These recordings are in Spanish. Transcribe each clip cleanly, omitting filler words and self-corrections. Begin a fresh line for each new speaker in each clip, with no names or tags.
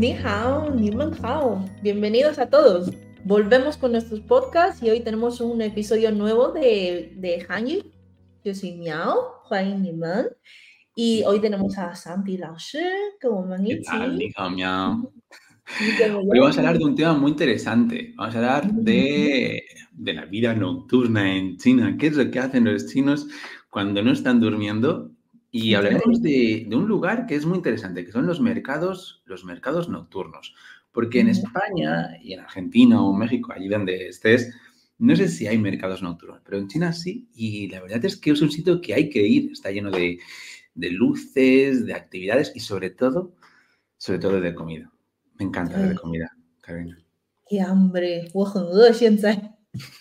Ni hao, ni men hao. Bienvenidos a todos. Volvemos con nuestros podcasts y hoy tenemos un episodio nuevo de Hanyu. Yo soy Miao, Huan Ni Men. Y hoy tenemos a Santi Lao Shi con我们
¿Qué
一
tal,
起.
Nika Miao?
你怎么
Hoy vamos a hablar
样？
de un tema muy interesante. Vamos a hablar de la vida nocturna en China. ¿Qué es lo que hacen los chinos cuando no están durmiendo? Y hablaremos de un lugar que es muy interesante, que son los mercados nocturnos. Porque en España y en Argentina o México, allí donde estés, no sé si hay mercados nocturnos, pero en China sí. Y la verdad es que es un sitio que hay que ir. Está lleno de luces, de actividades y sobre todo de comida. Me encanta hablar de
对，
comida, Karina.
qué hambre. 我很饿现在。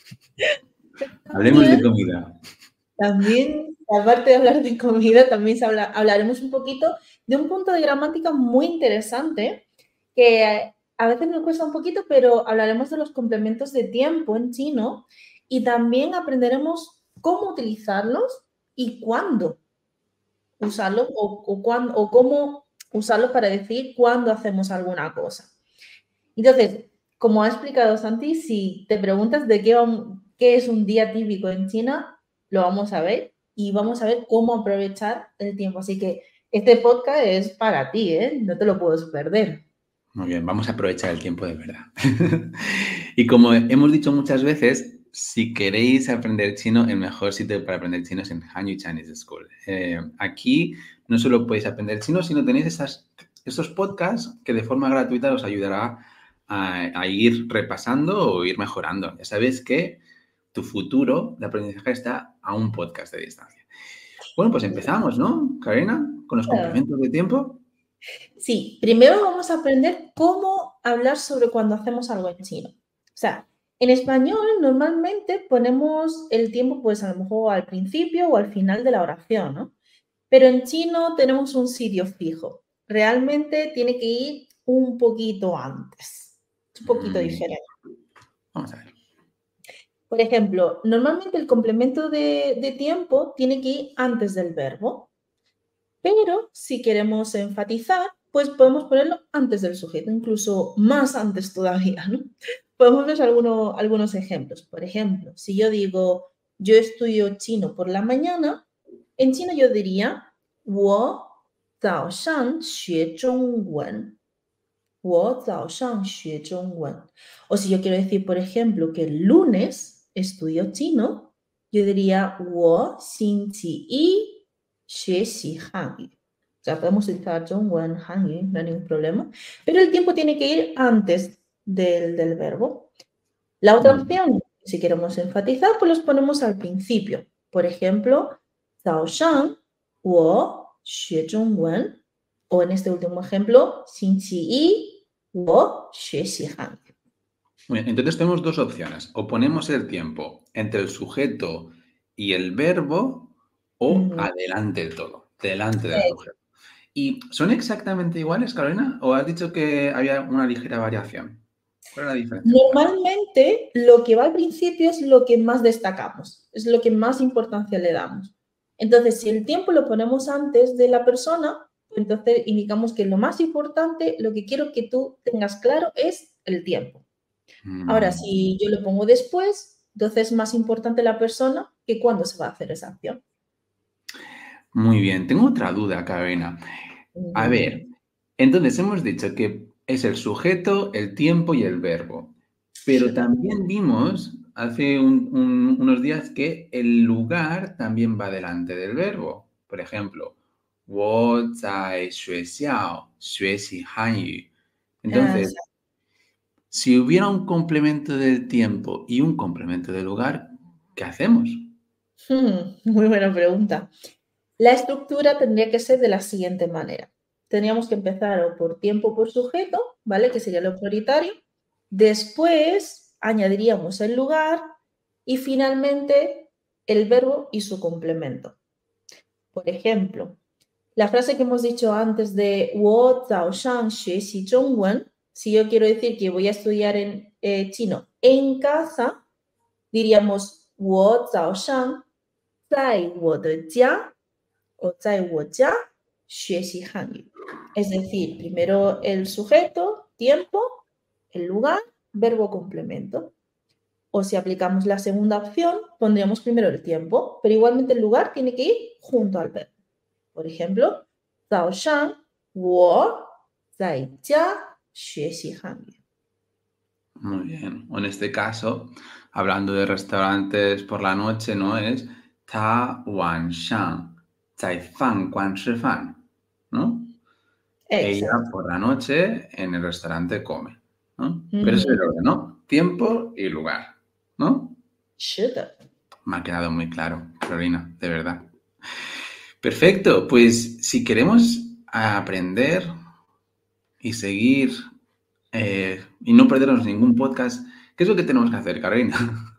Hablemos de
También
comida.
También, aparte de hablar de comida, también hablaremos un poquito de un punto de gramática muy interesante que a veces nos cuesta un poquito, pero hablaremos de los complementos de tiempo en chino y también aprenderemos cómo utilizarlos y cuándo usarlos o cómo usarlos para decir cuándo hacemos alguna cosa. Entonces, como ha explicado Santi, si te preguntas de qué es un día típico en China, lo vamos a ver y vamos a ver cómo aprovechar el tiempo. Así que este podcast es para ti, ¿eh? No te lo puedes perder.
Muy bien, vamos a aprovechar el tiempo de verdad. Y como hemos dicho muchas veces, si queréis aprender chino, el mejor sitio para aprender chino es en Hanyu Chinese School. Aquí no solo podéis aprender chino, sino tenéis estos podcasts que de forma gratuita os ayudará a ir repasando o ir mejorando. Ya sabéis que tu futuro de aprendizaje está a un podcast de distancia. Bueno, pues empezamos, ¿no, Karina? Con los complementos de tiempo.
Sí, primero vamos a aprender cómo hablar sobre cuando hacemos algo en chino. O sea, en español normalmente ponemos el tiempo pues a lo mejor al principio o al final de la oración, ¿no? Pero en chino tenemos un sitio fijo. Realmente tiene que ir un poquito antes. Es un poquito diferente.
Vamos a ver.
Por ejemplo, normalmente el complemento de tiempo tiene que ir antes del verbo, pero si queremos enfatizar, pues podemos ponerlo antes del sujeto, incluso más antes todavía, ¿no? Podemos ver algunos ejemplos. Por ejemplo, si yo digo, yo estudio chino por la mañana, en chino yo diría, 我早上学中文。我早上学中文. O si yo quiero decir, por ejemplo, que el lunes estudio chino, yo diría, 我星期一学习汉语. O sea, podemos utilizar Zhongwen, Hanyu, no hay ningún problema. Pero el tiempo tiene que ir antes del verbo. La otra opción, si queremos enfatizar, pues los ponemos al principio. Por ejemplo, 早上我学中文. O en este último ejemplo, 星期一我学习汉语.
Muy bien, entonces tenemos dos opciones. O ponemos el tiempo entre el sujeto y el verbo o adelante del todo, delante del sujeto. ¿Y son exactamente iguales, Carolina? ¿O has dicho que había una ligera variación? ¿Cuál es la diferencia?
Normalmente lo que va al principio es lo que más destacamos, es lo que más importancia le damos. Entonces, si el tiempo lo ponemos antes de la persona, entonces indicamos que lo más importante, lo que quiero que tú tengas claro es el tiempo. Ahora, si yo lo pongo después, entonces es más importante la persona que cuándo se va a hacer esa acción.
Muy bien, tengo otra duda, Carolina. A ver, entonces hemos dicho que es el sujeto, el tiempo y el verbo. Pero también vimos hace unos días que el lugar también va delante del verbo. Por ejemplo, 我在学校学习汉语. Entonces, si hubiera un complemento del tiempo y un complemento del lugar, ¿qué hacemos?
Muy buena pregunta. La estructura tendría que ser de la siguiente manera. Tendríamos que empezar o por tiempo por sujeto, ¿vale? Que sería lo prioritario. Después añadiríamos el lugar y finalmente el verbo y su complemento. Por ejemplo, la frase que hemos dicho antes de 我早上学习中文, si yo quiero decir que voy a estudiar en chino en casa, diríamos 我早上在我的家 o 在我家学习汉语. Es decir, primero el sujeto, tiempo, el lugar, verbo complemento. O si aplicamos la segunda opción, pondríamos primero el tiempo, pero igualmente el lugar tiene que ir junto al verbo. Por ejemplo, 早上我在家学习汉语.
Muy bien. O en este caso, hablando de restaurantes por la noche, ¿no? Es 他晚上在饭馆吃饭, ¿no? Ella
Exacto.
por la noche en el restaurante come, ¿no? Pero eso es el
Ujú.
orden, ¿no? Tiempo y lugar, ¿no?
是的.
Me ha quedado muy claro, Carolina, de verdad. Perfecto, pues si queremos aprender y seguir y no perdernos ningún podcast, ¿qué es lo que tenemos que hacer, Carolina?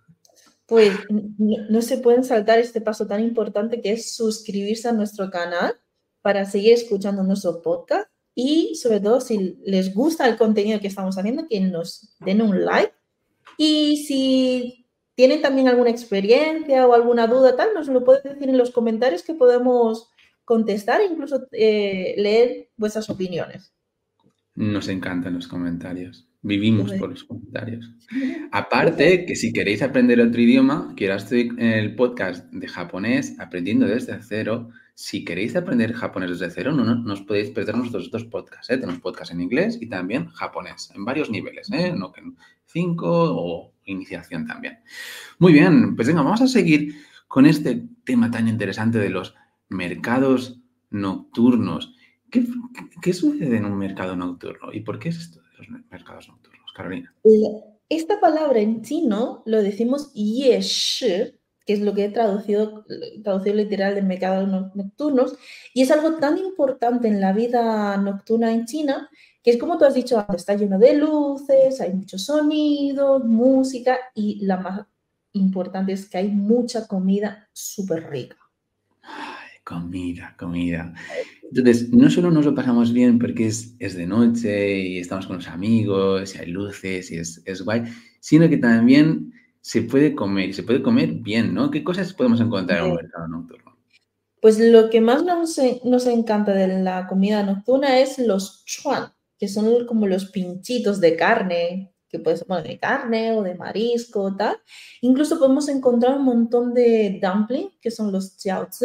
Pues no se pueden saltar este paso tan importante que es suscribirse a nuestro canal para seguir escuchando nuestro podcast y sobre todo si les gusta el contenido que estamos haciendo, que nos den un like y si tienen también alguna experiencia o alguna duda tal, nos lo pueden decir en los comentarios que podemos contestar e incluso leer vuestras opiniones.
Nos encantan los comentarios. Vivimos
Pues,
por los comentarios. Aparte, que si queréis aprender otro idioma, que ahora estoy en el podcast de japonés, aprendiendo desde cero. Si queréis aprender japonés desde cero, no os podéis perder nuestros dos podcasts. Tenemos podcast en inglés y también japonés, en varios niveles, no que 5 o iniciación también. Muy bien, pues venga, vamos a seguir con este tema tan interesante de los mercados nocturnos. ¿Qué sucede en un mercado nocturno? ¿Y por qué es esto de los mercados nocturnos, Carolina?
esta palabra en chino lo decimos yeshi, que es lo que he traducido literal de mercados nocturnos, y es algo tan importante en la vida nocturna en China, que es como tú has dicho antes, está lleno de luces, hay muchos sonidos, música, y la más importante es que hay mucha comida súper rica.
Ay, comida, comida. Entonces, no solo nos lo pasamos bien porque es de noche y estamos con los amigos y hay luces y es guay, sino que también se puede comer y se puede comer bien, ¿no? ¿Qué cosas podemos encontrar en un mercado nocturno?
Pues lo que más nos encanta de la comida nocturna es los chuan, que son como los pinchitos de carne, que puede ser bueno, de carne o de marisco, tal. Incluso podemos encontrar un montón de dumpling, que son los jiaozi,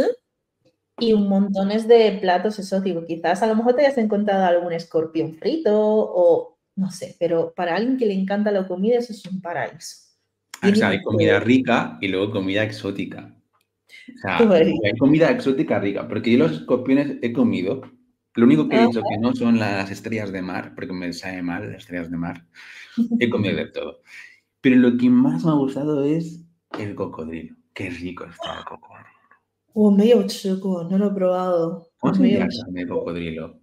y un montones de platos exóticos. Quizás a lo mejor te hayas encontrado algún escorpión frito o no sé, pero para alguien que le encanta la comida, eso es un paraíso.
O
Tiene
sea, hay comida
de
rica y luego comida exótica. O sea,
todo.
hay comida exótica rica, porque yo los escorpiones he comido. Lo único que he
Ah,
dicho que no son las estrellas de mar, porque me sabe mal las estrellas de mar. He comido de todo. Pero lo que más me ha gustado es el cocodrilo. Qué rico está el cocodrilo.
我没有吃过，no lo he probado，我
¿Cómo se
没
dice
有
la
吃
carne de
过。
cocodrilo?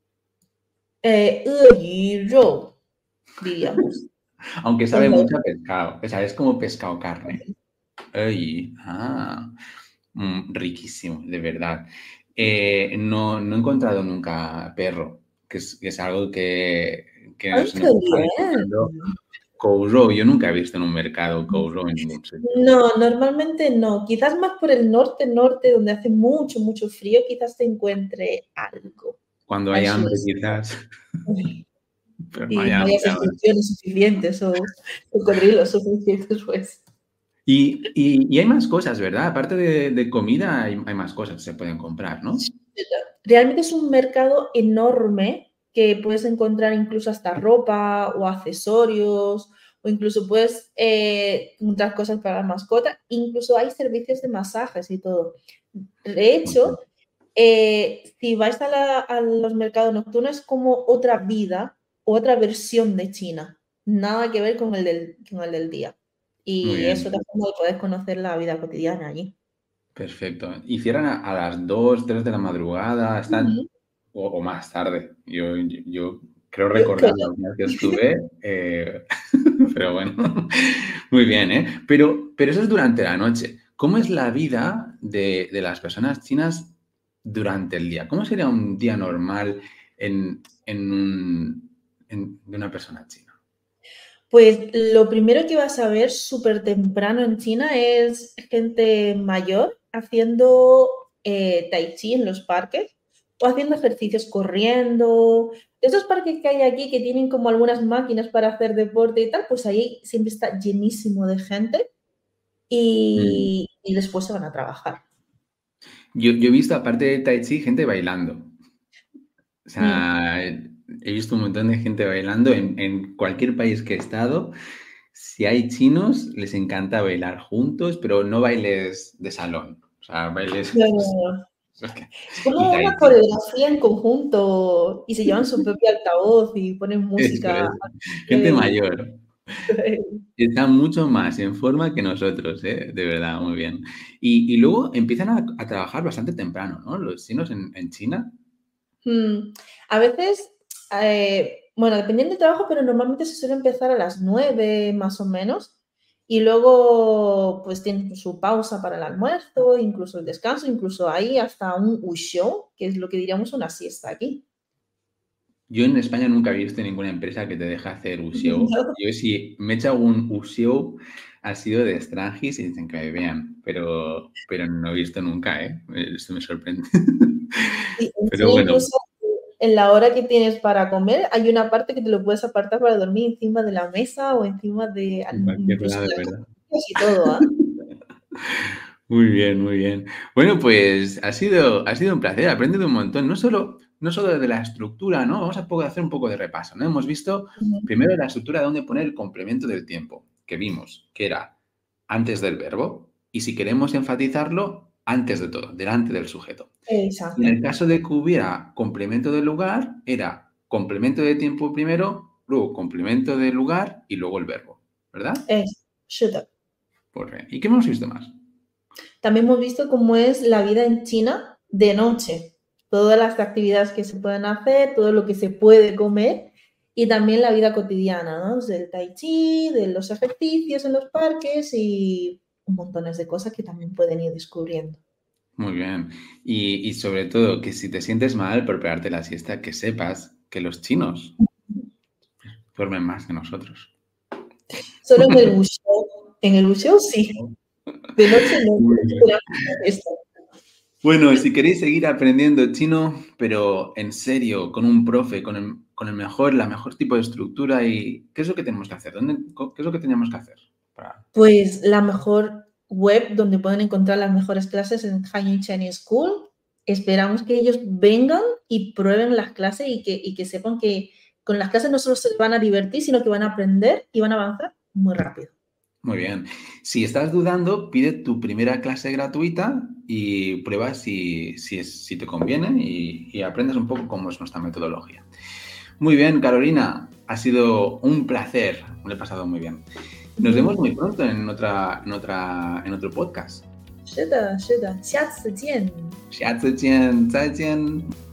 鳄鱼肉 diríamos.
Aunque
Es
sabe
la-
mucho a pescado. O sea, es como pescado carne. Ay, riquísimo, de verdad. No he encontrado nunca perro, que es algo que
¡Ay,
se
qué
nos está
bien!
necesitando. Kouro, yo nunca he visto en un mercado Kouro en ningún sitio.
No, normalmente no. Quizás más por el norte, donde hace mucho, mucho frío, quizás te encuentre algo.
Cuando hay
Al
hambre,
sureste.
quizás, pero no hay
Y no hay
hambre ahora.
escorpiones suficientes o cocodrilos suficientes, pues.
Y hay más cosas, ¿verdad? Aparte de comida, hay más cosas que se pueden comprar, ¿no?
Realmente es un mercado enorme que puedes encontrar incluso hasta ropa o accesorios o incluso puedes encontrar cosas para la mascota. Incluso hay servicios de masajes y todo. De hecho, si vais a los mercados nocturnos es como otra vida, otra versión de China. Nada que ver con el del día.
Muy
Y es
bien,
otra forma de poder conocer la vida cotidiana allí.
perfecto. Y cierran a las 2, 3 de la madrugada, están, o más tarde. Yo creo recordar la última vez que estuve, pero bueno, muy bien, ¿eh? Pero eso es durante la noche. ¿Cómo es la vida de las personas chinas durante el día? ¿Cómo sería un día normal de una persona china?
Pues lo primero que vas a ver súper temprano en China es gente mayor haciendo tai chi en los parques, o haciendo ejercicios corriendo. Esos parques que hay aquí que tienen como algunas máquinas para hacer deporte y tal, pues ahí siempre está llenísimo de gente y después se van a trabajar.
Yo he visto, aparte de Tai Chi, gente bailando. O
Mm.
sea, he visto un montón de gente bailando en cualquier país que he estado. Si hay chinos, les encanta bailar juntos, pero no bailes de salón. O sea, bailes...
Claro. Es
Y
como
Tai
una
Chi.
coreografía en conjunto y se llevan su propio altavoz y ponen
Eso
música
es.
al
Gente
nivel.
mayor. Están mucho más en forma que nosotros, ¿eh? De verdad, muy bien. Y luego empiezan a trabajar bastante temprano, ¿no? Los chinos en China.
A veces, bueno, dependiendo del trabajo, pero normalmente se suele empezar a las 9 más o menos y luego pues tienen su pausa para el almuerzo, incluso el descanso, incluso hay hasta un ushou, que es lo que diríamos una siesta aquí.
Yo en España nunca he visto ninguna empresa que te deje hacer uxiou.
¿No?
Yo si me he hecho algún uxiou ha sido de extranjis y dicen que me vean, pero no he visto nunca, ¿eh? Esto me sorprende.
Sí, en
Pero
China
bueno,
incluso en la hora que tienes para comer, hay una parte que te lo puedes apartar para dormir encima de la mesa o encima de
en cualquier
incluso
lado,
de las
¿verdad?
costillas y todo, ¿ah?
Muy bien, muy bien. Bueno, pues ha sido un placer, he aprendido un montón, no solo de la estructura, ¿no? Vamos a hacer un poco de repaso, ¿no? Hemos visto
Ujú.
primero la estructura de dónde poner el complemento del tiempo, que vimos que era antes del verbo y si queremos enfatizarlo, antes de todo, delante del sujeto. Y en el
Exacto.
caso de que hubiera complemento del lugar, era complemento de tiempo primero, luego complemento del lugar y luego el verbo, ¿verdad?
Shut up.
Pues bien. ¿Y qué hemos visto más?
También hemos visto cómo es la vida en China de noche, todas las actividades que se pueden hacer, todo lo que se puede comer y también la vida cotidiana, ¿no? Del tai chi, de los ejercicios en los parques y montones de cosas que también pueden ir descubriendo.
Muy bien. Y sobre todo, que si te sientes mal por pegarte la siesta, que sepas que los chinos duermen más que nosotros.
Solo en el museo sí, de noche no,
Muy bien.
pero esto.
Bueno, si queréis seguir aprendiendo chino, pero en serio, con un profe, con el mejor, la mejor tipo de estructura y ¿qué es lo que tenemos que hacer? ¿Qué es lo que tenemos que hacer?
Pues la mejor web donde pueden encontrar las mejores clases en Hanyun Chinese School. Esperamos que ellos vengan y prueben las clases y que sepan que con las clases no solo se van a divertir, sino que van a aprender y van a avanzar muy rápido.
Muy bien. Si estás dudando, pide tu primera clase gratuita y prueba si te conviene y aprendes un poco cómo es nuestra metodología. Muy bien, Carolina, ha sido un placer, me lo he pasado muy bien. Nos vemos muy pronto en otro podcast.
是的，是的，下次见。
下次见，再见。